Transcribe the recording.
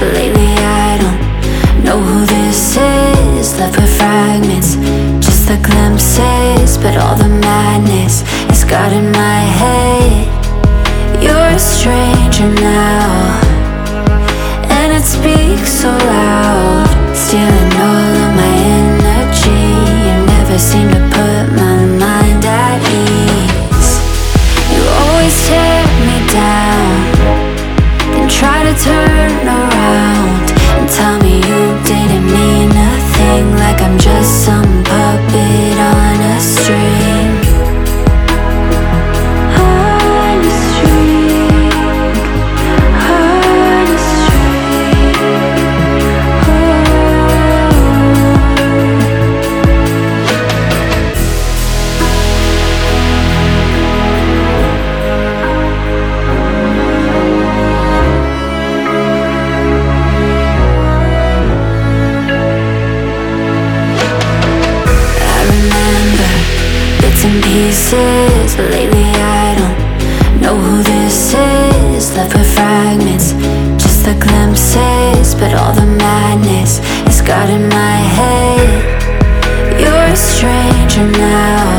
but lately I don't know who this is. Left with fragments, just the glimpses, but all the madness is got in my head. You're a stranger now, and it speaks so loud, stealing all of my energy. You never seem to put my mind at ease. You always tear me down, then try to turn around and tell me you didn't mean a thing, like I'm just some puppet on a string. In pieces, but lately I don't know who this is. Left with fragments, just the glimpses, but all the madness is got in my head. You're a stranger now,